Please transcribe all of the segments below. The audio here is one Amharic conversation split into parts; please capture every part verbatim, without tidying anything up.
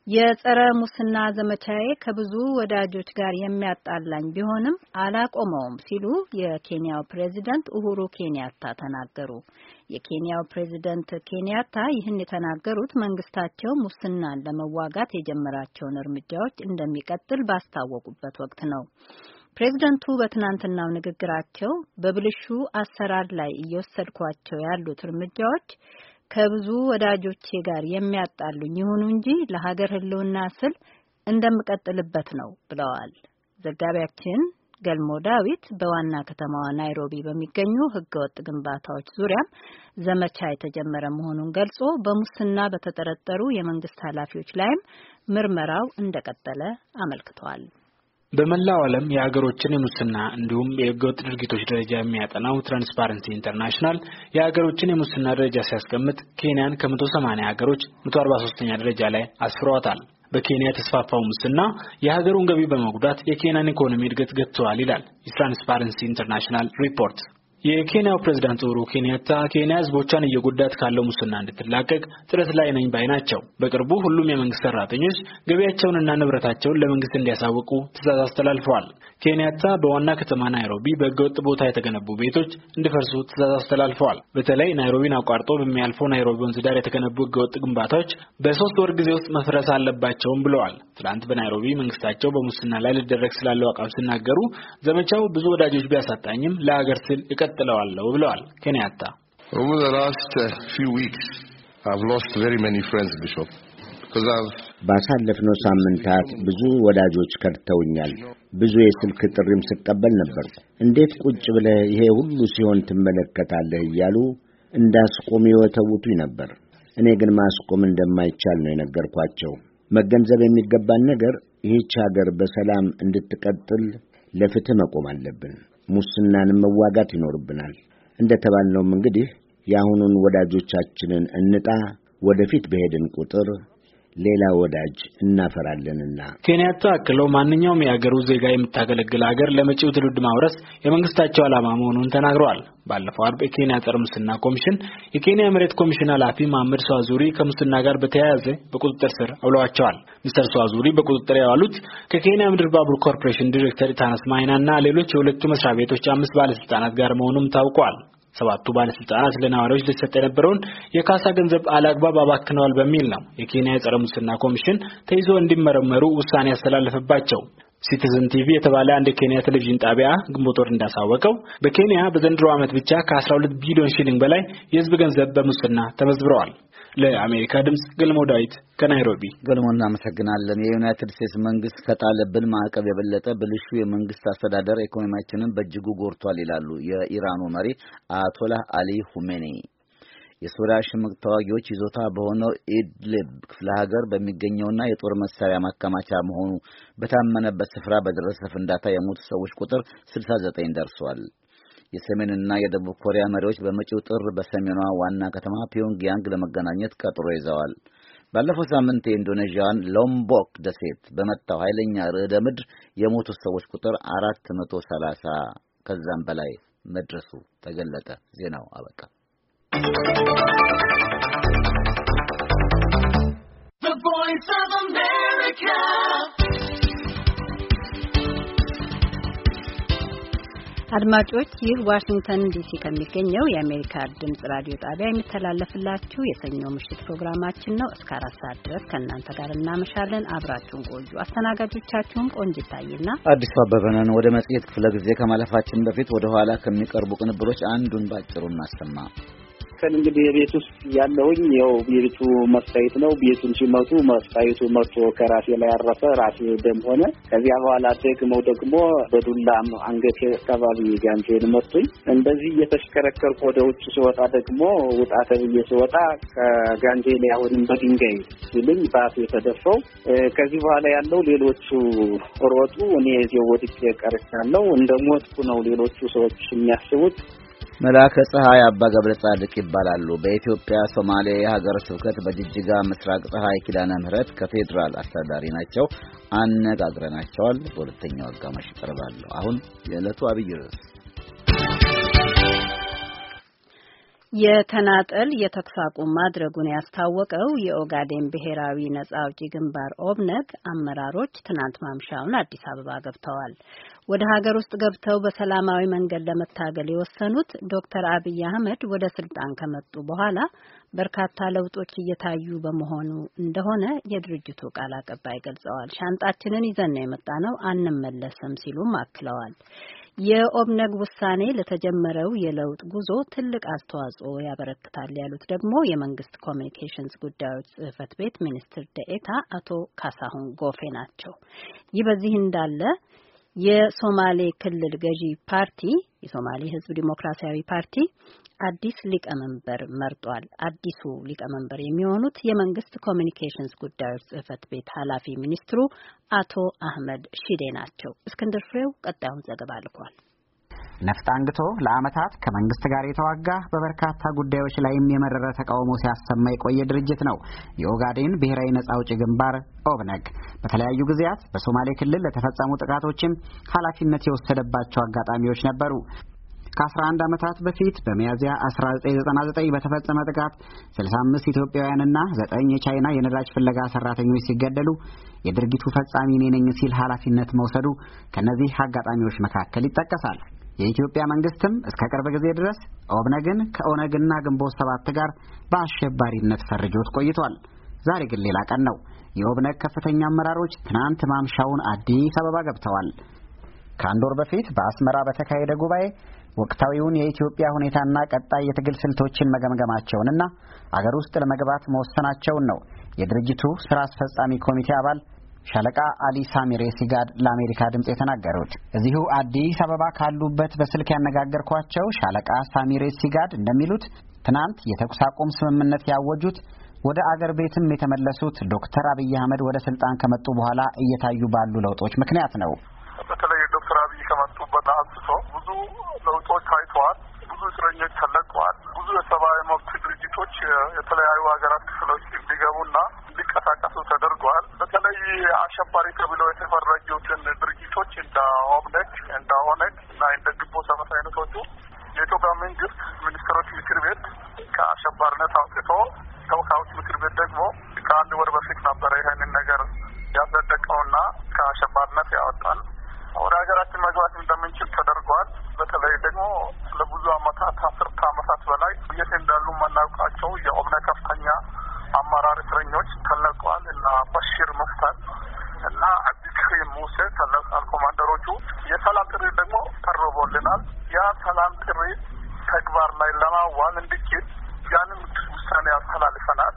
የጸረ ሙስና ዘመቻዬ ከብዙ ወዳጆች ጋር የሚያጣላኝ ቢሆንም አላቆመውም ሲሉ የኬንያው ፕሬዝዳንት ኡሁሩ ኬንያታ ተናገሩ። የኬንያው ፕሬዝዳንት ኬንያታ ይህን የተናገሩት መንግስታቸው ሙስናን ለመዋጋት የጀመራቸውን እርምጃዎች እንደሚቀጥል ባስታወቁበት ወቅት ነው። ፕሬዝዳንቱ በትናንትናው ንግግራቸው በብልሹ አሰራር ላይ እየወሰድኳቸው ያሉት እርምጃዎች ከብዙ ወዳጆቼ ጋር የሚያጣሉኝ ይሁኑ እንጂ ለሀገር ሕልውና ስል እንደምቀጥልበት ነው ብለዋል። ዘጋቢያችን ገልሞ ዳዊት በዋና ከተማዋ ናይሮቢ በሚገኙ ህገወጥ ግንባታዎች ዙሪያም ዘመቻ የተጀመረ መሆኑን ገልጾ በሙስና በተጠረጠሩ የመንግስት ኃላፊዎች ላይም ምርመራው እንደቀጠለ አመልክቷል። በመላው ዓለም የሀገሮችን የሙስና እንዲሁም የህገወጥ ድርጊቶች ደረጃ የሚያጠናው ትራንስፓረንሲ ኢንተርናሽናል የሀገሮችን የሙስና ደረጃ ሲያስቀምጥ ኬንያን ከመቶ ሰማንያ ሀገሮች መቶ አርባ ሶስተኛ ደረጃ ላይ አስፍሯታል። በኬንያ የተስፋፋው ሙስና የሀገሩን ገቢ በመጉዳት የኬንያን ኢኮኖሚ እድገት ገትቷል ይላል የትራንስፓረንሲ ኢንተርናሽናል ሪፖርት። የኬንያው ፕሬዝዳንት ኡሁሩ ኬንያታ ኬንያ ህዝቦቿን እየጎዳት ካለው ሙስና እንድትላቀቅ ጥረት ላይ ነኝ ባይ ናቸው። በቅርቡ ሁሉም የመንግስት ሰራተኞች ገቢያቸውንና ንብረታቸውን ለመንግስት እንዲያሳውቁ ትዕዛዝ አስተላልፈዋል። ኬንያታ በዋና ከተማ ናይሮቢ በህገወጥ ቦታ የተገነቡ ቤቶች እንዲፈርሱ ትዕዛዝ አስተላልፈዋል። በተለይ ናይሮቢን አቋርጦ በሚያልፈው ናይሮቢ ወንዝ ዳር የተገነቡ ህገወጥ ግንባታዎች በሶስት ወር ጊዜ ውስጥ መፍረስ አለባቸውም ብለዋል። ትላንት በናይሮቢ መንግስታቸው በሙስና ላይ ሊደረግ ስላለው አቋም ሲናገሩ ዘመቻው ብዙ ወዳጆች ቢያሳጣኝም ለሀገር ስል ይቀጥለዋል ብለዋል ኬንያታ። Over the last uh, few weeks I've lost very many friends, Bishop. ባሳለፍነው ሳምንታት ብዙ ወዳጆች ከድተውኛል። ብዙ የስልክ ጥሪም ስቀበል ነበር። እንዴት ቁጭ ብለህ ይሄ ሁሉ ሲሆን ትመለከታለህ እያሉ እንዳስቆም ይወተውቱኝ ነበር። እኔ ግን ማስቆም እንደማይቻል ነው የነገርኳቸው። መገንዘብ የሚገባን ነገር ይህች ሀገር በሰላም እንድትቀጥል ለፍትህ መቆም አለብን። ሙስናንም መዋጋት ይኖርብናል። እንደተባልነውም እንግዲህ የአሁኑን ወዳጆቻችንን እንጣ። ወደፊት በሄድን ቁጥር ሌላ ወዳጅ እናፈራለንና። ኬንያታ አክለው ማንኛውም የሀገሩ ዜጋ የምታገለግል ሀገር ለመጪው ትውልድ ማውረስ የመንግስታቸው ዓላማ መሆኑን ተናግረዋል። ባለፈው አርብ የኬንያ ጸረ ሙስና ኮሚሽን የኬንያ መሬት ኮሚሽን ኃላፊ መሐመድ ስዋዙሪ ከሙስና ጋር በተያያዘ በቁጥጥር ስር አውለዋቸዋል። ሚስተር ስዋዙሪ በቁጥጥር ያዋሉት ከኬንያ ምድር ባቡር ኮርፖሬሽን ዲሬክተር ታናስ ማይናና ሌሎች የሁለቱ መስሪያ ቤቶች አምስት ባለስልጣናት ጋር መሆኑም ታውቋል። ሰባቱ ባለስልጣናት ለነዋሪዎች ሊሰጥ የነበረውን የካሳ ገንዘብ አላግባብ አባክነዋል በሚል ነው የኬንያ የጸረ ሙስና ኮሚሽን ተይዞ እንዲመረመሩ ውሳኔ ያስተላለፈባቸው። ሲቲዝን ቲቪ የተባለ አንድ የኬንያ ቴሌቪዥን ጣቢያ ግንቦት ወር እንዳሳወቀው በኬንያ በዘንድሮ ዓመት ብቻ ከአስራ ሁለት ቢሊዮን ሺሊንግ በላይ የህዝብ ገንዘብ በሙስና ተመዝብረዋል። ለአሜሪካ ድምጽ ገልሞ ዳዊት ከናይሮቢ። ገልሞ እናመሰግናለን። የዩናይትድ ስቴትስ መንግስት ከጣለብን ማዕቀብ የበለጠ ብልሹ የመንግስት አስተዳደር ኢኮኖሚያችንን በእጅጉ ጎድቷል ይላሉ የኢራኑ መሪ አያቶላህ አሊ ሁሜኒ። የሶሪያ ሽምቅ ተዋጊዎች ይዞታ በሆነው ኢድሊብ ክፍለ ሀገር በሚገኘውና የጦር መሳሪያ ማከማቻ መሆኑ በታመነበት ስፍራ በደረሰ ፍንዳታ የሞቱ ሰዎች ቁጥር ስልሳ ዘጠኝ ደርሷል። የሰሜንና የደቡብ ኮሪያ መሪዎች በመጪው ጥር በሰሜኗ ዋና ከተማ ፒዮንግያንግ ለመገናኘት ቀጠሮ ይዘዋል። ባለፈው ሳምንት የኢንዶኔዥያን ሎምቦክ ደሴት በመታው ኃይለኛ ርዕደ ምድር የሞቱ ሰዎች ቁጥር አራት መቶ ሰላሳ ከዛም በላይ መድረሱ ተገለጠ። ዜናው አበቃ። The Voice of America. አድማጮች ይህ ዋሽንግተን ዲሲ ከሚገኘው የአሜሪካ ድምጽ ራዲዮ ጣቢያ የሚተላለፍላችሁ የሰኞ ምሽት ፕሮግራማችን ነው። እስከ አራት ሰዓት ድረስ ከእናንተ ጋር እናመሻለን። አብራችሁን ቆዩ። አስተናጋጆቻችሁም ቆንጂት ታይና አዲስ አበበ ነን። ወደ መጽሔት ክፍለ ጊዜ ከማለፋችን በፊት ወደ ኋላ ከሚቀርቡ ቅንብሮች አንዱን ባጭሩ እናሰማ። እንግዲህ የቤት ውስጥ ያለውኝ ያው የቤቱ መስታየት ነው። ቤቱን ሲመቱ መስታየቱ መጥቶ ከራሴ ላይ ያረፈ ራሴ ደም ሆነ። ከዚያ በኋላ ደግሞ ደግሞ በዱላም አንገቴ አካባቢ ጋንቴን መቱኝ። እንደዚህ እየተሽከረከርኩ ወደ ውጭ ሲወጣ ደግሞ ውጣ ተብዬ ሲወጣ ከጋንቴ ላይ አሁንም በድንጋይ ሲልኝ ባፌ ተደፈው። ከዚህ በኋላ ያለው ሌሎቹ ሮጡ፣ እኔ እዚያው ወድቄ ቀርቻለሁ። እንደሞትኩ ነው ሌሎቹ ሰዎች የሚያስቡት። መላከ ፀሐይ አባ ገብረ ጻድቅ ይባላሉ። በኢትዮጵያ ሶማሌ ሀገረ ስብከት በጅጅጋ ምስራቅ ፀሐይ ኪዳነ ምህረት ካቴድራል አስተዳዳሪ ናቸው። አነጋግረናቸዋል። በሁለተኛው አጋማሽ ይቀርባሉ። አሁን የዕለቱ አብይ ርዕስ የተናጠል የተኩስ አቁም ማድረጉን ያስታወቀው የኦጋዴን ብሔራዊ ነጻ አውጪ ግንባር ኦብነግ አመራሮች ትናንት ማምሻውን አዲስ አበባ ገብተዋል። ወደ ሀገር ውስጥ ገብተው በሰላማዊ መንገድ ለመታገል የወሰኑት ዶክተር አብይ አህመድ ወደ ስልጣን ከመጡ በኋላ በርካታ ለውጦች እየታዩ በመሆኑ እንደሆነ የድርጅቱ ቃል አቀባይ ገልጸዋል። ሻንጣችንን ይዘን ነው የመጣነው፣ አንመለስም ሲሉም አክለዋል። የኦብነግ ውሳኔ ለተጀመረው የለውጥ ጉዞ ትልቅ አስተዋጽኦ ያበረክታል ያሉት ደግሞ የመንግስት ኮሚኒኬሽንስ ጉዳዮች ጽህፈት ቤት ሚኒስትር ደኤታ አቶ ካሳሁን ጎፌ ናቸው። ይህ በዚህ እንዳለ የሶማሌ ክልል ገዢ ፓርቲ የሶማሌ ህዝብ ዲሞክራሲያዊ ፓርቲ አዲስ ሊቀመንበር መርጧል። አዲሱ ሊቀመንበር የሚሆኑት የመንግስት ኮሚኒኬሽንስ ጉዳዮች ጽህፈት ቤት ኃላፊ ሚኒስትሩ አቶ አህመድ ሺዴ ናቸው። እስክንድር ፍሬው ቀጣዩን ዘገባ ልኳል። ነፍጥ አንግቶ ለዓመታት ከመንግስት ጋር የተዋጋ በበርካታ ጉዳዮች ላይም የመረረ ተቃውሞ ሲያሰማ የቆየ ድርጅት ነው የኦጋዴን ብሔራዊ ነጻ አውጪ ግንባር ኦብነግ። በተለያዩ ጊዜያት በሶማሌ ክልል ለተፈጸሙ ጥቃቶችም ኃላፊነት የወሰደባቸው አጋጣሚዎች ነበሩ። ከአስራ አንድ ዓመታት በፊት በሚያዝያ አስራ ዘጠኝ ዘጠና ዘጠኝ በተፈጸመ ጥቃት ስልሳ አምስት ኢትዮጵያውያንና ዘጠኝ የቻይና የነዳጅ ፍለጋ ሰራተኞች ሲገደሉ የድርጊቱ ፈጻሚ እኔ ነኝ ሲል ኃላፊነት መውሰዱ ከነዚህ አጋጣሚዎች መካከል ይጠቀሳል። የኢትዮጵያ መንግስትም እስከ ቅርብ ጊዜ ድረስ ኦብነግን ከኦነግና ግንቦት ሰባት ጋር በአሸባሪነት ፈርጆት ቆይቷል። ዛሬ ግን ሌላ ቀን ነው። የኦብነግ ከፍተኛ አመራሮች ትናንት ማምሻውን አዲስ አበባ ገብተዋል። ከአንድ ወር በፊት በአስመራ በተካሄደ ጉባኤ ወቅታዊውን የኢትዮጵያ ሁኔታና ቀጣይ የትግል ስልቶችን መገምገማቸውንና አገር ውስጥ ለመግባት መወሰናቸውን ነው የድርጅቱ ስራ አስፈጻሚ ኮሚቴ አባል ሻለቃ አሊ ሳሚሬ ሲጋድ ለአሜሪካ ድምጽ የተናገሩት። እዚሁ አዲስ አበባ ካሉበት በስልክ ያነጋገርኳቸው ሻለቃ ሳሚሬ ሲጋድ እንደሚሉት ትናንት የተኩስ አቁም ስምምነት ያወጁት ወደ አገር ቤትም የተመለሱት ዶክተር አብይ አህመድ ወደ ስልጣን ከመጡ በኋላ እየታዩ ባሉ ለውጦች ምክንያት ነው። በተለይ ዶክተር አብይ ከመጡበት አንስቶ ብዙ ለውጦች ታይተዋል። ብዙ እስረኞች ተለቀዋል። ብዙ የሰብአዊ መብት ድርጅቶች የተለያዩ ሀገራት ክፍሎች እንዲገቡና እንዲቀሳቀሱ ተደርጓል። በተለይ አሸባሪ ተብለው የተፈረጁትን ድርጅቶች እንደ ኦብነግ፣ እንደ ኦነግ እና እንደ ግንቦት ሰባት አይነቶቹ የኢትዮጵያ መንግስት ሚኒስትሮች ምክር ቤት ከአሸባሪነት አውጥቶ ተወካዮች ምክር ቤት ደግሞ ከአንድ ወር በፊት ነበረ ይህንን ነገር ያጸደቀውና ከአሸባሪነት ያወጣል። ወደ ሀገራችን መግባት እንደምንችል ተደርጓል። በተለይ ደግሞ ለብዙ አመታት አስርተ አመታት በላይ የት እንዳሉ የማናውቃቸው የኦብነግ ከፍተኛ አመራር እስረኞች ተለቀዋል እና በሽር መፍታት እና አብዱልከሪም ሙሴ ተለቀዋል። ኮማንደሮቹ የሰላም ጥሪ ደግሞ ቀርቦልናል። ያ ሰላም ጥሪ ተግባር ላይ ለማዋል እንዲችል ያንን ውሳኔ ያስተላልፈናል።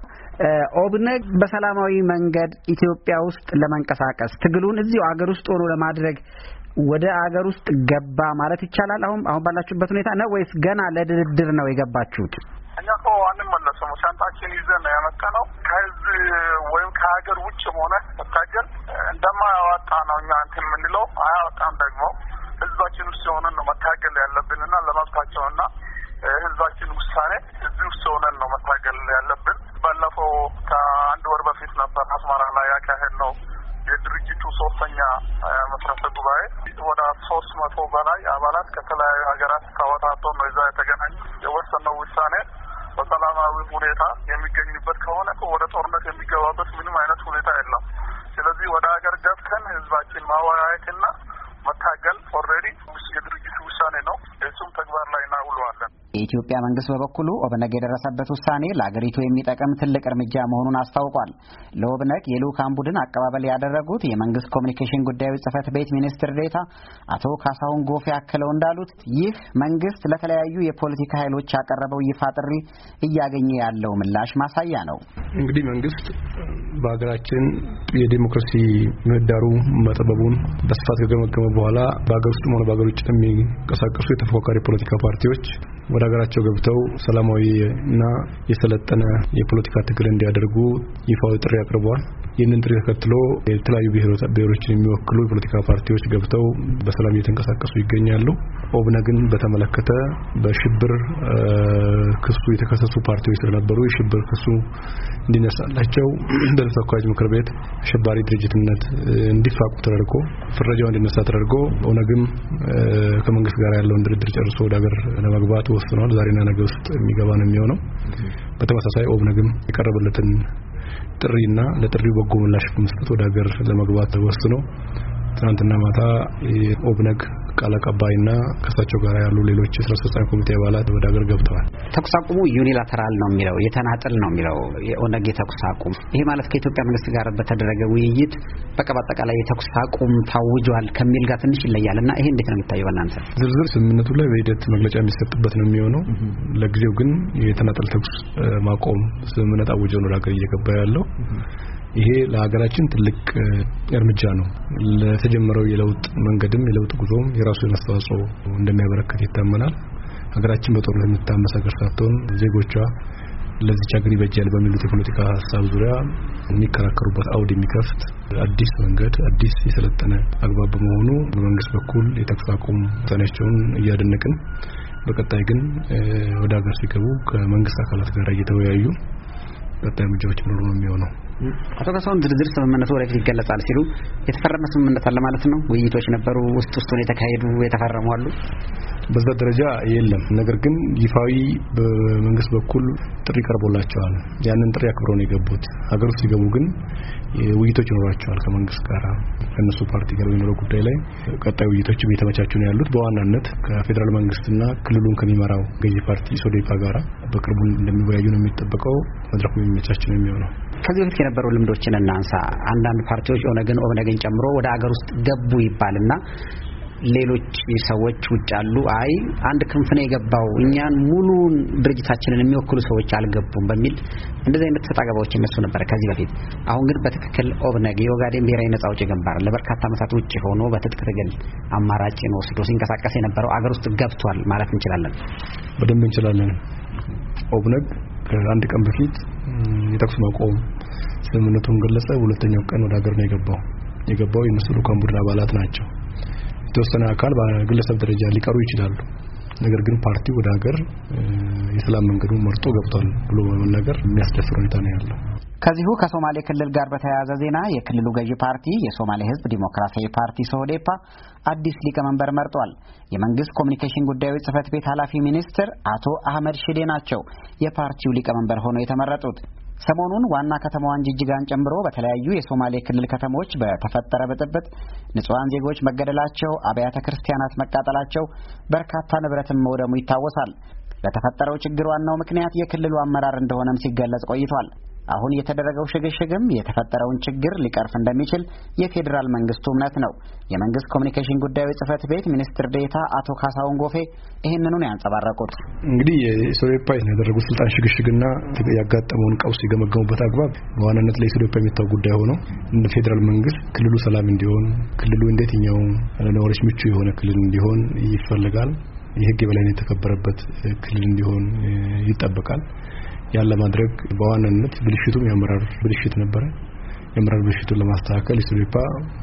ኦብነግ በሰላማዊ መንገድ ኢትዮጵያ ውስጥ ለመንቀሳቀስ ትግሉን እዚሁ አገር ውስጥ ሆኖ ለማድረግ ወደ አገር ውስጥ ገባ ማለት ይቻላል? አሁን አሁን ባላችሁበት ሁኔታ ነው ወይስ ገና ለድርድር ነው የገባችሁት? እኛ እኮ አንመለስም። ሻንጣችን ይዘን ነው የመጣነው። ከዚህ ወይም ከሀገር ውጭ ሆነ መታገል እንደማያወጣ ነው እኛ እንትን የምንለው። አያወጣም ደግሞ ህዝባችን ውስጥ ሆነን ነው መታገል ያለብንና ለመብታቸውና ህዝባችን ውሳኔ እዚህ ውስጥ ሆነን ነው መታገል ያለብን። ባለፈው ከአንድ ወር በፊት ነበር አስመራ ላይ ያካሄድነው የድርጅቱ ሶስተኛ መስረተ ጉባኤ። ወደ ሶስት መቶ በላይ አባላት ከተለያዩ ሀገራት ተወጣጥቶ ነው እዛ የተገናኙ። የወሰነው ውሳኔ በሰላማዊ ሁኔታ የሚገኝበት ከሆነ ወደ ጦርነት የሚገባበት ምንም አይነት ሁኔታ የለም። ስለዚህ ወደ ሀገር ገብተን ህዝባችን ማወያየትና መታገል ኦልሬዲ የድርጅቱ ውሳኔ ነው። እሱም ተግባር ላይ እናውለዋለን። የኢትዮጵያ መንግስት በበኩሉ ኦብነግ የደረሰበት ውሳኔ ለአገሪቱ የሚጠቅም ትልቅ እርምጃ መሆኑን አስታውቋል። ለኦብነግ የልኡካን ቡድን አቀባበል ያደረጉት የመንግስት ኮሚኒኬሽን ጉዳዮች ጽህፈት ቤት ሚኒስትር ዴኤታ አቶ ካሳሁን ጎፌ አክለው እንዳሉት ይህ መንግስት ለተለያዩ የፖለቲካ ኃይሎች ያቀረበው ይፋ ጥሪ እያገኘ ያለው ምላሽ ማሳያ ነው። እንግዲህ መንግስት በሀገራችን የዲሞክራሲ ምህዳሩ መጠበቡን በስፋት ከገመገመ በኋላ በሀገር ውስጥም ሆነ በሀገር ውጭ የሚንቀሳቀሱ የተፎካካሪ ፖለቲካ ፓርቲዎች ወደ ሀገራቸው ገብተው ሰላማዊ እና የሰለጠነ የፖለቲካ ትግል እንዲያደርጉ ይፋዊ ጥሪ አቅርበዋል። ይህንን ጥሪ ተከትሎ የተለያዩ ብሔሮችን የሚወክሉ የፖለቲካ ፓርቲዎች ገብተው በሰላም እየተንቀሳቀሱ ይገኛሉ። ኦብነግን በተመለከተ በሽብር ክሱ የተከሰሱ ፓርቲዎች ስለነበሩ የሽብር ክሱ እንዲነሳላቸው በተወካዮች ምክር ቤት አሸባሪ ድርጅትነት እንዲፋቁ ተደርጎ ፍረጃው እንዲነሳ ተደርጎ ኦነግም ከመንግስት ጋር ያለውን ድርድር ጨርሶ ወደ ሀገር ለመግባት ወስኗል። ዛሬና ነገ ውስጥ የሚገባ ነው የሚሆነው። በተመሳሳይ ኦብነግም የቀረበለትን ጥሪና ለጥሪው በጎ ምላሽ በመስጠት ወደ ሀገር ለመግባት ወስኖ ትናንትና ማታ የኦብነግ ቃል አቀባይና ከሳቸው ጋር ያሉ ሌሎች የስራ አስፈጻሚ ኮሚቴ አባላት ወደ ሀገር ገብተዋል። ተኩስ አቁሙ ዩኒላተራል ነው የሚለው የተናጠል ነው የሚለው የኦነግ የተኩስ አቁም ይሄ ማለት ከኢትዮጵያ መንግስት ጋር በተደረገ ውይይት በቃ በአጠቃላይ የተኩስ አቁም ታውጇል ከሚል ጋር ትንሽ ይለያልና ይሄ እንዴት ነው የሚታየው በእናንተ? ዝርዝር ስምምነቱ ላይ በሂደት መግለጫ የሚሰጥበት ነው የሚሆነው። ለጊዜው ግን የተናጠል ተኩስ ማቆም ስምምነት አውጀው ነው ሀገር እየገባ ያለው። ይሄ ለሀገራችን ትልቅ እርምጃ ነው። ለተጀመረው የለውጥ መንገድም የለውጥ ጉዞም የራሱ አስተዋጽኦ እንደሚያበረክት ይታመናል። ሀገራችን በጦርነት የምትታመስ ሀገር ሳትሆን ዜጎቿ ለዚች ሀገር ይበጃል በሚሉት የፖለቲካ ሀሳብ ዙሪያ የሚከራከሩበት አውድ የሚከፍት አዲስ መንገድ አዲስ የሰለጠነ አግባብ በመሆኑ በመንግስት በኩል የተኩስ አቁም ውሳኔያቸውን እያደነቅን በቀጣይ ግን ወደ ሀገር ሲገቡ ከመንግስት አካላት ጋር እየተወያዩ ቀጣይ እርምጃዎች ኖሮ ነው የሚሆነው። አቶ ካሳሁን ዝርዝር ስምምነቱ ወደፊት ይገለጻል ሲሉ የተፈረመ ስምምነት አለ ማለት ነው? ውይይቶች ነበሩ፣ ውስጥ ውስጡን የተካሄዱ የተፈረሙ አሉ? በዛ ደረጃ የለም። ነገር ግን ይፋዊ በመንግስት በኩል ጥሪ ቀርቦላቸዋል። ያንን ጥሪ አክብረው ነው የገቡት። ሀገር ውስጥ ሲገቡ ግን ውይይቶች ይኖራቸዋል ከመንግስት ጋር ከነሱ ፓርቲ ጋር በሚኖረው ጉዳይ ላይ ቀጣይ ውይይቶች እየተመቻቹ ነው ያሉት። በዋናነት ከፌደራል መንግስትና ክልሉን ከሚመራው ገዢ ፓርቲ ሶዴፓ ጋር በቅርቡ እንደሚወያዩ ነው የሚጠበቀው። መድረኩ የሚመቻች ነው የሚሆነው። ከዚህ በፊት የነበሩ ልምዶችን እናንሳ። አንዳንድ ፓርቲዎች ኦነግን ኦብነግን ጨምሮ ወደ ሀገር ውስጥ ገቡ ይባልና ሌሎች ሰዎች ውጭ አሉ አይ አንድ ክንፍ ነው የገባው እኛን ሙሉ ድርጅታችንን የሚወክሉ ሰዎች አልገቡም በሚል እንደዚህ አይነት ተጣጣባዎች እነሱ ነበር ከዚህ በፊት። አሁን ግን በትክክል ኦብነግ የኦጋዴን ብሔራዊ ነጻ አውጪ ግንባር ለበርካታ ዓመታት ውጭ ሆኖ በትጥቅ ትግል አማራጭን ወስዶ ሲንቀሳቀስ የነበረው አገር ውስጥ ገብቷል ማለት እንችላለን? በደንብ እንችላለን። ኦብነግ ከአንድ ቀን በፊት የተኩስ ማቆም ስምምነቱን ገለጸ። ሁለተኛው ቀን ወደ ሀገር ነው የገባው። የገባው የነሱ ልኡካን ቡድን አባላት ናቸው። የተወሰነ አካል በግለሰብ ደረጃ ሊቀሩ ይችላሉ። ነገር ግን ፓርቲው ወደ ሀገር የሰላም መንገዱን መርጦ ገብቷል ብሎ በመናገር የሚያስደፍር ሁኔታ ነው ያለው። ከዚሁ ከሶማሌ ክልል ጋር በተያያዘ ዜና የክልሉ ገዢ ፓርቲ የሶማሌ ሕዝብ ዲሞክራሲያዊ ፓርቲ ሶዴፓ አዲስ ሊቀመንበር መርጧል። የመንግስት ኮሚኒኬሽን ጉዳዮች ጽህፈት ቤት ኃላፊ ሚኒስትር አቶ አህመድ ሺዴ ናቸው የፓርቲው ሊቀመንበር ሆነው የተመረጡት። ሰሞኑን ዋና ከተማዋን ጅጅጋን ጨምሮ በተለያዩ የሶማሌ ክልል ከተሞች በተፈጠረ ብጥብጥ ንጹሃን ዜጎች መገደላቸው፣ አብያተ ክርስቲያናት መቃጠላቸው፣ በርካታ ንብረትም መውደሙ ይታወሳል። ለተፈጠረው ችግር ዋናው ምክንያት የክልሉ አመራር እንደሆነም ሲገለጽ ቆይቷል። አሁን የተደረገው ሽግሽግም የተፈጠረውን ችግር ሊቀርፍ እንደሚችል የፌዴራል መንግስቱ እምነት ነው። የመንግስት ኮሚኒኬሽን ጉዳዮች ጽህፈት ቤት ሚኒስትር ዴኤታ አቶ ካሳሁን ጎፌ ይህንኑን ያንጸባረቁት እንግዲህ የሶዴፓ ያደረጉት ስልጣን ሽግሽግና ያጋጠመውን ቀውስ የገመገሙበት አግባብ በዋናነት ለሶዴፓ የሚታወቅ ጉዳይ ሆኖ እንደ ፌዴራል መንግስት ክልሉ ሰላም እንዲሆን ክልሉ እንደየትኛው ለነዋሪዎች ምቹ የሆነ ክልል እንዲሆን ይፈልጋል። የህግ የበላይነት የተከበረበት ክልል እንዲሆን ይጠበቃል። ያለ ማድረግ በዋናነት ብልሽቱም የአመራር ብልሽት ነበር። የአመራር ብልሽቱን ለማስተካከል ኢትዮጵያ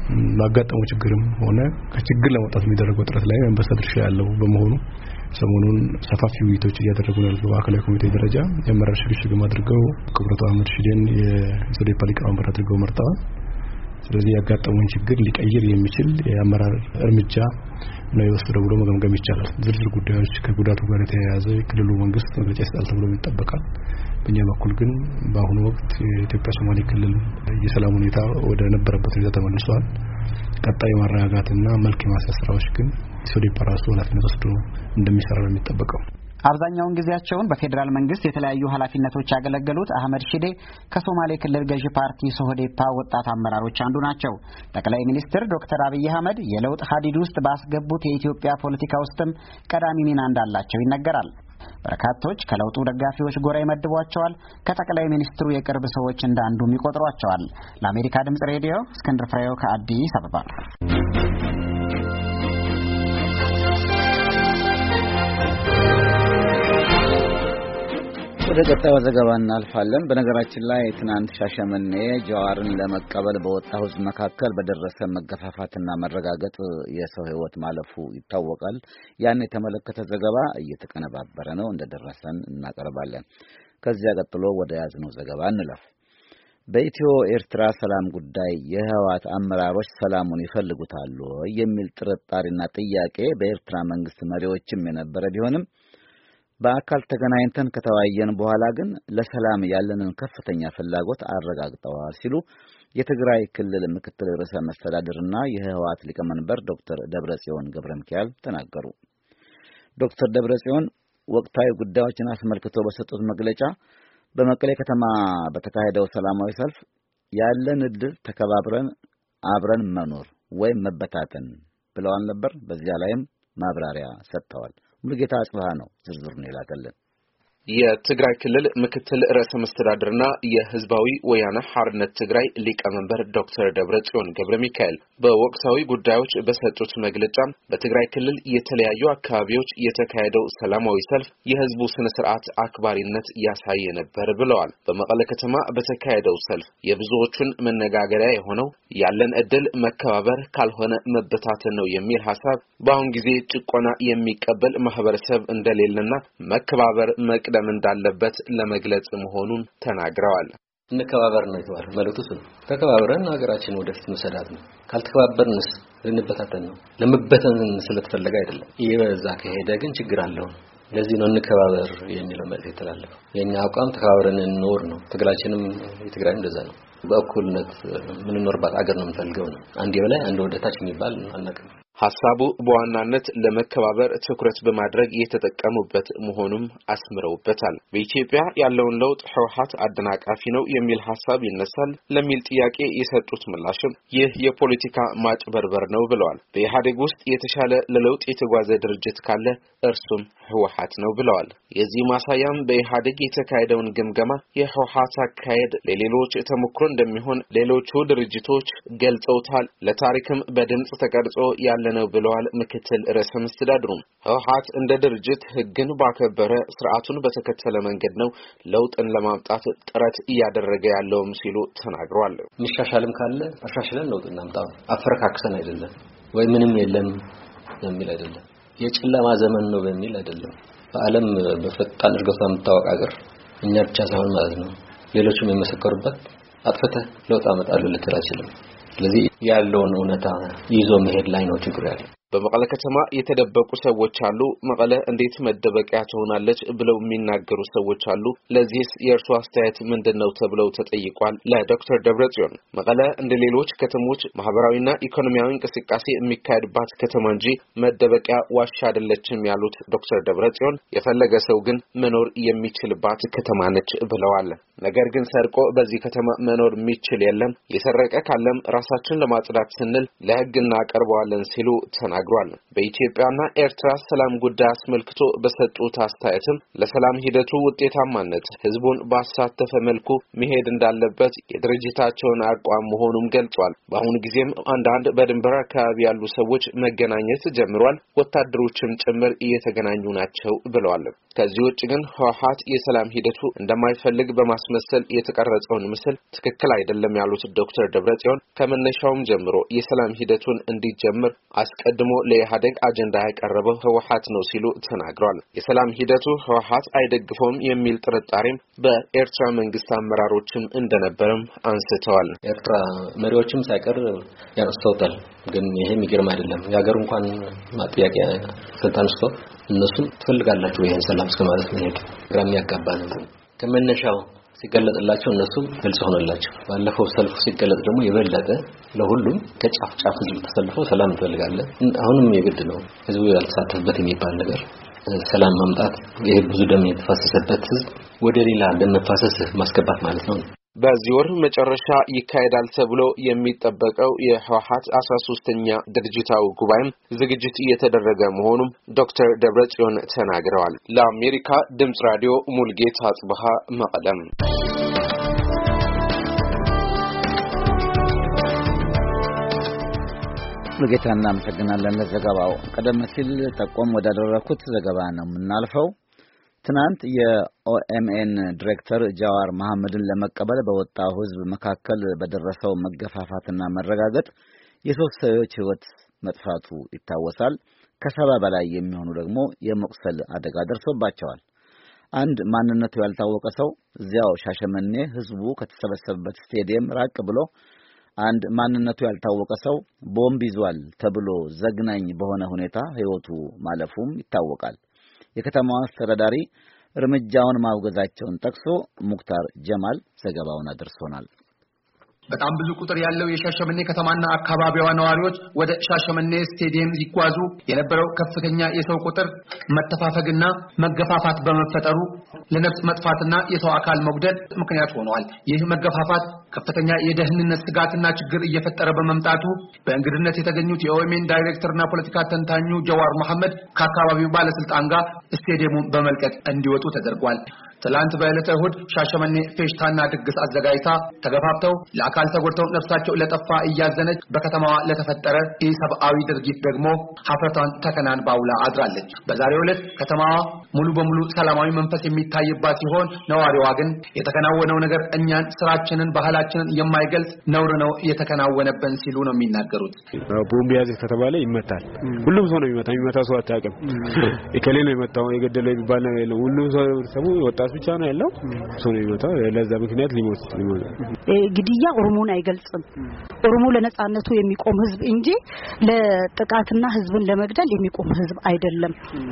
ማጋጠመው ችግርም ሆነ ከችግር ለመውጣት የሚደረገው ጥረት ላይ አንበሳ ድርሻ ያለው በመሆኑ ሰሞኑን ሰፋፊ ውይይቶች እያደረጉ ነው ያሉት በማዕከላዊ ኮሚቴ ደረጃ። የአመራር ሽግሽግ አድርገው ክቡራቱ አህመድ ሺዴን የኢትዮጵያ ሊቀመንበር አድርገው መርጠዋል። ስለዚህ ያጋጠመውን ችግር ሊቀይር የሚችል የአመራር እርምጃ ነው የወሰደው ብሎ መገምገም ይቻላል። ዝርዝር ጉዳዮች ከጉዳቱ ጋር የተያያዘ ክልሉ መንግስት መግለጫ ይሰጣል ተብሎ ይጠበቃል። በእኛ በኩል ግን በአሁኑ ወቅት የኢትዮጵያ ሶማሌ ክልል የሰላም ሁኔታ ወደ ነበረበት ሁኔታ ተመልሷል። ቀጣይ ማረጋጋትና መልክ የማስያዝ ስራዎች ግን ሶዴፓ ራሱ ኃላፊነት ወስዶ እንደሚሰራ ነው የሚጠበቀው። አብዛኛውን ጊዜያቸውን በፌዴራል መንግስት የተለያዩ ኃላፊነቶች ያገለገሉት አህመድ ሺዴ ከሶማሌ ክልል ገዢ ፓርቲ ሶዴፓ ወጣት አመራሮች አንዱ ናቸው። ጠቅላይ ሚኒስትር ዶክተር አብይ አህመድ የለውጥ ሀዲድ ውስጥ ባስገቡት የኢትዮጵያ ፖለቲካ ውስጥም ቀዳሚ ሚና እንዳላቸው ይነገራል። በርካቶች ከለውጡ ደጋፊዎች ጎራ ይመድቧቸዋል። ከጠቅላይ ሚኒስትሩ የቅርብ ሰዎች እንዳንዱም ይቆጥሯቸዋል። ለአሜሪካ ድምጽ ሬዲዮ እስክንድር ፍሬው ከአዲስ አበባ። ወደ ቀጣዩ ዘገባ እናልፋለን። በነገራችን ላይ ትናንት ሻሸመኔ ጀዋርን ለመቀበል በወጣው ሕዝብ መካከል በደረሰ መገፋፋትና መረጋገጥ የሰው ሕይወት ማለፉ ይታወቃል። ያን የተመለከተ ዘገባ እየተቀነባበረ ነው፣ እንደደረሰን እናቀርባለን። ከዚያ ቀጥሎ ወደ ያዝነው ዘገባ እንለፍ። በኢትዮ ኤርትራ ሰላም ጉዳይ የህወሓት አመራሮች ሰላሙን ይፈልጉታል የሚል ጥርጣሬና ጥያቄ በኤርትራ መንግስት መሪዎችም የነበረ ቢሆንም በአካል ተገናኝተን ከተወያየን በኋላ ግን ለሰላም ያለንን ከፍተኛ ፍላጎት አረጋግጠዋል ሲሉ የትግራይ ክልል ምክትል ርዕሰ መስተዳድርና የህወሓት ሊቀመንበር ዶክተር ደብረጽዮን ገብረሚካኤል ተናገሩ። ዶክተር ደብረጽዮን ወቅታዊ ጉዳዮችን አስመልክቶ በሰጡት መግለጫ በመቀሌ ከተማ በተካሄደው ሰላማዊ ሰልፍ ያለን እድል ተከባብረን አብረን መኖር ወይም መበታተን ብለዋል ነበር። በዚያ ላይም ማብራሪያ ሰጥተዋል። ሙሉጌታ አጽባህ ነው ዝርዝሩን ይላከልን። የትግራይ ክልል ምክትል ርዕሰ መስተዳድርና የህዝባዊ ወያነ ሓርነት ትግራይ ሊቀመንበር ዶክተር ደብረጽዮን ገብረሚካኤል በወቅታዊ ጉዳዮች በሰጡት መግለጫ በትግራይ ክልል የተለያዩ አካባቢዎች የተካሄደው ሰላማዊ ሰልፍ የህዝቡ ስነ ስርዓት አክባሪነት ያሳየ ነበር ብለዋል። በመቀለ ከተማ በተካሄደው ሰልፍ የብዙዎቹን መነጋገሪያ የሆነው ያለን እድል መከባበር ካልሆነ መበታተን ነው የሚል ሐሳብ በአሁን ጊዜ ጭቆና የሚቀበል ማህበረሰብ እንደሌለና መከባበር መቅደ እንዳለበት ለመግለጽ መሆኑን ተናግረዋል። እንከባበር ነው ይባላል መልእክቱ እሱ ነው። ተከባብረን ሀገራችን ወደፊት መሰዳት ነው። ካልተከባበርንስ ልንበታተን ነው። ለመበተን ስለተፈለገ አይደለም። ይበዛ ከሄደ ግን ችግር አለው። ለዚህ ነው እንከባበር የሚለው መልእክት የተላለፈው። የኛ አቋም ተከባብረን እንኖር ነው። ትግላችንም የትግራይ እንደዛ ነው። በእኩልነት ምን ኖርባት አገር ነው የምንፈልገው ነው። አንድ የበላይ አንድ ወደታች የሚባል አናውቅም። ሐሳቡ በዋናነት ለመከባበር ትኩረት በማድረግ የተጠቀሙበት መሆኑም አስምረውበታል። በኢትዮጵያ ያለውን ለውጥ ህወሓት አደናቃፊ ነው የሚል ሐሳብ ይነሳል ለሚል ጥያቄ የሰጡት ምላሽም ይህ የፖለቲካ ማጭበርበር ነው ብለዋል። በኢህአዴግ ውስጥ የተሻለ ለለውጥ የተጓዘ ድርጅት ካለ እርሱም ህወሓት ነው ብለዋል። የዚህ ማሳያም በኢህአዴግ የተካሄደውን ግምገማ የህወሓት አካሄድ ለሌሎች ተሞክሮ እንደሚሆን ሌሎቹ ድርጅቶች ገልጸውታል። ለታሪክም በድምጽ ተቀርጾ ያለ ነው ብለዋል። ምክትል ርዕሰ መስተዳድሩ ህወሓት እንደ ድርጅት ህግን ባከበረ ስርዓቱን በተከተለ መንገድ ነው ለውጥን ለማምጣት ጥረት እያደረገ ያለውም ሲሉ ተናግረዋል። ምሻሻልም ካለ አሻሽለን ለውጥ እናምጣው አፈረካክሰን አይደለም ወይ ምንም የለም የሚል አይደለም። የጨለማ ዘመን ነው በሚል አይደለም። በዓለም በፈጣን እድገት የምታወቅ ሀገር እኛ ብቻ ሳይሆን ማለት ነው ሌሎችም የመሰከሩበት አጥፈተ ለውጥ አመጣለሁ ልትል አይችልም። ስለዚህ ያለውን እውነታ ይዞ መሄድ ላይ ነው ችግሩ ያለው። በመቀለ ከተማ የተደበቁ ሰዎች አሉ። መቀለ እንዴት መደበቂያ ትሆናለች ብለው የሚናገሩ ሰዎች አሉ። ለዚህስ የእርሱ አስተያየት ምንድነው ተብለው ተጠይቋል። ለዶክተር ደብረጽዮን መቀለ እንደ ሌሎች ከተሞች ማህበራዊና ኢኮኖሚያዊ እንቅስቃሴ የሚካሄድባት ከተማ እንጂ መደበቂያ ዋሻ አይደለችም ያሉት ዶክተር ደብረጽዮን የፈለገ ሰው ግን መኖር የሚችልባት ከተማ ነች ብለዋል። ነገር ግን ሰርቆ በዚህ ከተማ መኖር የሚችል የለም። የሰረቀ ካለም ራሳችን ለማጽዳት ስንል ለህግ እናቀርበዋለን ሲሉ ተናግሯል። በኢትዮጵያና ኤርትራ ሰላም ጉዳይ አስመልክቶ በሰጡት አስተያየትም ለሰላም ሂደቱ ውጤታማነት ህዝቡን ባሳተፈ መልኩ መሄድ እንዳለበት የድርጅታቸውን አቋም መሆኑን ገልጿል። በአሁኑ ጊዜም አንዳንድ በድንበር አካባቢ ያሉ ሰዎች መገናኘት ጀምሯል። ወታደሮችም ጭምር እየተገናኙ ናቸው ብለዋል። ከዚህ ውጭ ግን ህወሓት የሰላም ሂደቱ እንደማይፈልግ በማስመሰል የተቀረጸውን ምስል ትክክል አይደለም ያሉት ዶክተር ደብረጽዮን ከመነሻውም ጀምሮ የሰላም ሂደቱን እንዲጀምር አስቀድሞ ለኢህአዴግ አጀንዳ ያቀረበው ህወሓት ነው ሲሉ ተናግረዋል። የሰላም ሂደቱ ህወሓት አይደግፈውም የሚል ጥርጣሬም በኤርትራ መንግስት አመራሮችም እንደነበረም አንስተዋል። ኤርትራ መሪዎችም ሳይቀር ያነስተውታል። ግን ይሄ የሚገርም አይደለም። የሀገር እንኳን ማጥያቂያ ስልጣንስቶ እነሱም ትፈልጋላችሁ ይሄን ሰላም እስከማለት ነው። ግራም ያጋባ ነው። ከመነሻው ሲገለጥላቸው እነሱም ግልጽ ሆነላቸው። ባለፈው ሰልፍ ሲገለጥ ደግሞ የበለጠ ለሁሉም ከጫፍ ጫፍ ህዝብ ተሰልፈው ሰላም እንፈልጋለን። አሁንም የግድ ነው ህዝቡ ያልተሳተፈበት የሚባል ነገር ሰላም ማምጣት ይሄ ብዙ ደም የተፋሰሰበት ህዝብ ወደ ሌላ ደም መፋሰስ ማስገባት ማለት ነው። በዚህ ወር መጨረሻ ይካሄዳል ተብሎ የሚጠበቀው የህወሓት አስራ ሶስተኛ ድርጅታዊ ጉባኤም ዝግጅት እየተደረገ መሆኑን ዶክተር ደብረጽዮን ተናግረዋል። ለአሜሪካ ድምጽ ራዲዮ ሙልጌታ አጽባሃ መቀለም። ሙልጌታና እናመሰግናለን ለዘገባው። ቀደም ሲል ጠቆም ወዳደረኩት ዘገባ ነው የምናልፈው። ትናንት የኦኤምኤን ዲሬክተር ጃዋር መሐመድን ለመቀበል በወጣው ህዝብ መካከል በደረሰው መገፋፋትና መረጋገጥ የሶስት ሰዎች ህይወት መጥፋቱ ይታወሳል። ከሰባ በላይ የሚሆኑ ደግሞ የመቁሰል አደጋ ደርሶባቸዋል። አንድ ማንነቱ ያልታወቀ ሰው እዚያው ሻሸመኔ ህዝቡ ከተሰበሰበበት ስቴዲየም ራቅ ብሎ አንድ ማንነቱ ያልታወቀ ሰው ቦምብ ይዟል ተብሎ ዘግናኝ በሆነ ሁኔታ ህይወቱ ማለፉም ይታወቃል። የከተማዋ አስተዳዳሪ እርምጃውን ማውገዛቸውን ጠቅሶ ሙክታር ጀማል ዘገባውን አድርሶናል። በጣም ብዙ ቁጥር ያለው የሻሸመኔ ከተማና አካባቢዋ ነዋሪዎች ወደ ሻሸመኔ ስቴዲየም ሲጓዙ የነበረው ከፍተኛ የሰው ቁጥር መተፋፈግና መገፋፋት በመፈጠሩ ለነፍስ መጥፋትና የሰው አካል መጉደል ምክንያት ሆኗል። ይህ መገፋፋት ከፍተኛ የደህንነት ስጋትና ችግር እየፈጠረ በመምጣቱ በእንግድነት የተገኙት የኦኤምኤን ዳይሬክተርና ፖለቲካ ተንታኙ ጃዋር መሐመድ ከአካባቢው ባለስልጣን ጋር ስቴዲየሙን በመልቀቅ እንዲወጡ ተደርጓል። ትላንት በዕለተ እሁድ ሻሸመኔ ፌሽታና ድግስ አዘጋጅታ ተገፋፍተው ለአካል ተጎድተው ነፍሳቸው ለጠፋ እያዘነች በከተማዋ ለተፈጠረ ኢሰብአዊ ድርጊት ደግሞ ሀፍረቷን ተከናን ባውላ አድራለች። በዛሬው ዕለት ከተማዋ ሙሉ በሙሉ ሰላማዊ መንፈስ የሚታይባት ሲሆን ነዋሪዋ ግን የተከናወነው ነገር እኛን ስራችንን ባህላችንን የማይገልጽ ነውር ነው የተከናወነብን ሲሉ ነው የሚናገሩት። ቦምብ ያዘ ከተባለ ይመታል። ሁሉም ሰው ነው የሚመታው። የሚመታ ሰው አታውቅም። እከሌ ነው የመታው የገደለው የሚባል ነገር የለም። ሁሉም ሰው ሰው ወጣት ብቻ ነው ያለው። ሰው ነው የሚመታው። ለዛ ምክንያት ሊሞት ሊሞት ግድያ ኦሮሞን አይገልጽም። ኦሮሞ ለነጻነቱ የሚቆም ህዝብ እንጂ ለጥቃትና ህዝብን ለመግደል የሚቆም ህዝብ አይደለም።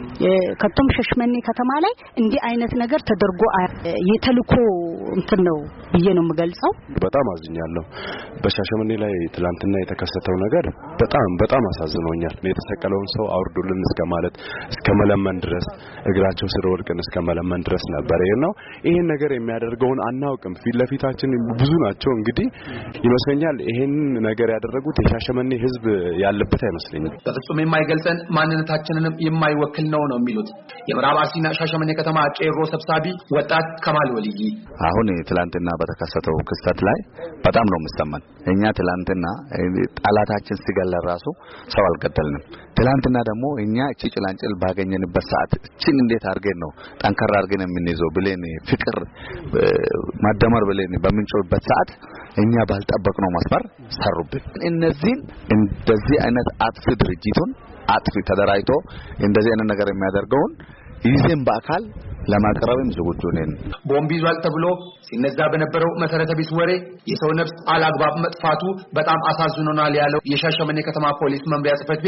ከቶም ሻሸመኔ ከተማ ላይ እንዲህ አይነት ነገር ተደርጎ የተልኮ እንትን ነው ብዬ ነው የምገልጸው። በጣም አዝኛለሁ። በሻሸመኔ ላይ ትላንትና የተከሰተው ነገር በጣም በጣም አሳዝኖኛል። የተሰቀለውን ሰው አውርዱልን እስከ ማለት እስከ መለመን ድረስ እግራቸው ስር ወድቀን እስከ መለመን ድረስ ነበር ነው። ይሄን ነገር የሚያደርገውን አናውቅም። ፊት ለፊታችን ብዙ ናቸው። እንግዲህ ይመስለኛል ይሄን ነገር ያደረጉት የሻሸመኔ ህዝብ ያለበት አይመስለኝም። በፍጹም የማይገልጸን ማንነታችንንም የማይወክል ነው ነው የሚሉት የምዕራብ አርሲና ሻሸመኔ ከተማ ቄሮ ሰብሳቢ ወጣት ከማል ወልይ አሁን ትላንትና በተከሰተው ክስተት ላይ በጣም ነው የምሰማን። እኛ ትላንትና ጣላታችን ሲገለ ራሱ ሰው አልገደልንም። ትላንትና ደግሞ እኛ እቺ ጭላንጭል ባገኘንበት ሰዓት እቺን እንዴት አድርገን ነው ጠንከራ አድርገን የምንይዘው ብለን ፍቅር ማደመር ብለን በምንጮህበት ሰዓት እኛ ባልጠበቅነው መስመር ሰሩብን። እነዚህን እንደዚህ አይነት አጥፊ ድርጅቱን አጥፊ ተደራጅቶ እንደዚህ አይነት ነገር የሚያደርገውን ይዘን በአካል ለማቅረብም ዝግጁ ነን። ቦምብ ይዟል ተብሎ ሲነዛ በነበረው መሰረተ ቢስ ወሬ የሰው ነፍስ አላግባብ መጥፋቱ በጣም አሳዝኖናል ያለው የሻሸመኔ ከተማ ፖሊስ መምሪያ ጽፈት